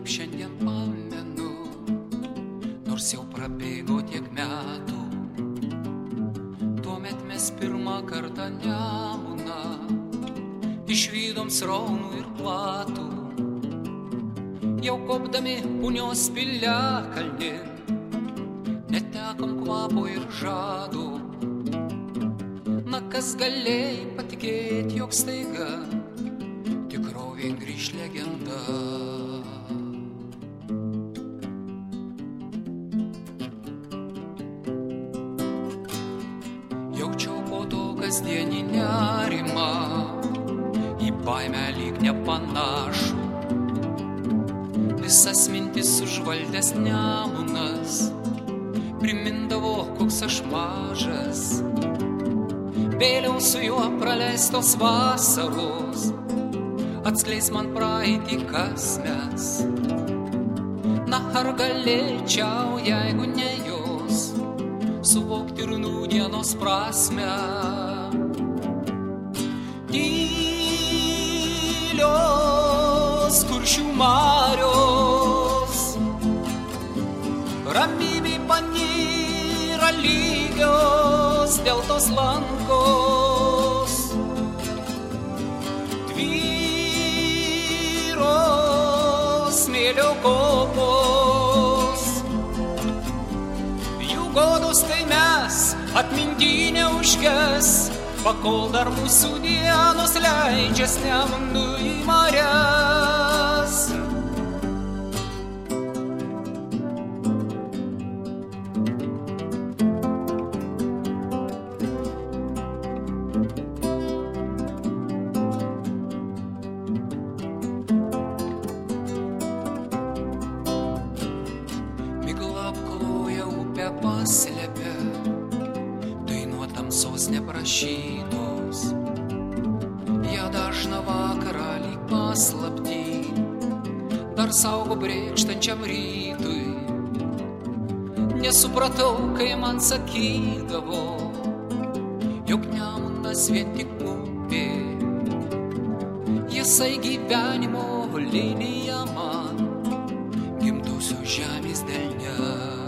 kaip šiandien pamenu, nors jau prabėgo tiek metų. Tuomet mes pirmą kartą Nemuną išvydom sraunų ir platų. Jau kopdami Punios piliakalnin netekom kvapo ir žado. Na kas galėjai patikėti, jog staiga tikrovėn grįš legenda. Jaučiau po to kasdienį nerimą, į baimę lyg nepanašų. Visas mintis užvaldęs Nemunas primindavo, koks aš mažas. Vėliau su juo praleistos vasaros atskleis man praeitį, kas mes. Na ar galėčiau, jeigu ne jos, suvokti ir nūdienos prasmę. Tylios Kuršių marios ramybėj panyra lygios deltos lankos. Tvyro smėlio kopos, jų godos tai mes atminty neužges, pakol dar mūsų dienos leidžias Nemunu į marias. Migla apkloja upę paslėpia, dainuo tamsos neprašytos. Ją dažną vakarą lyg paslaptį dar saugo brėkštančiam rytui. Nesupratau, kai man sakydavo, jog Nemunas vien tik upė. Jisai gyvenimo linija man gimtosios žemės delne.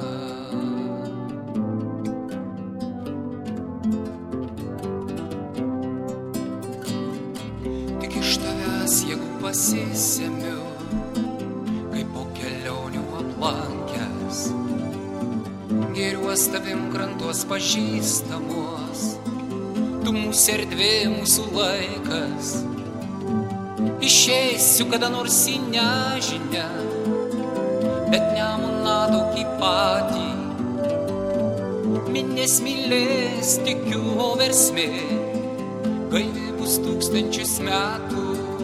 Tik iš tavęs, jeigu pasisemiu, kaip po kelionių aplankęs, gėriuos tavim krantuos pažįstamos, tu mūsų erdvė, mūsų laikas. Išeisiu kada nors į nežinią, bet Nemuną tokį patį. Minės mylės, tikiu, o versmė gaivi bus tūkstančius metų.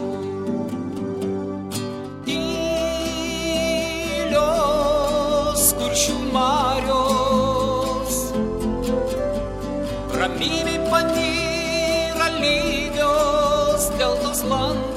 Tylios Kuršių marios ramybėj panyra lygios deltos lankos.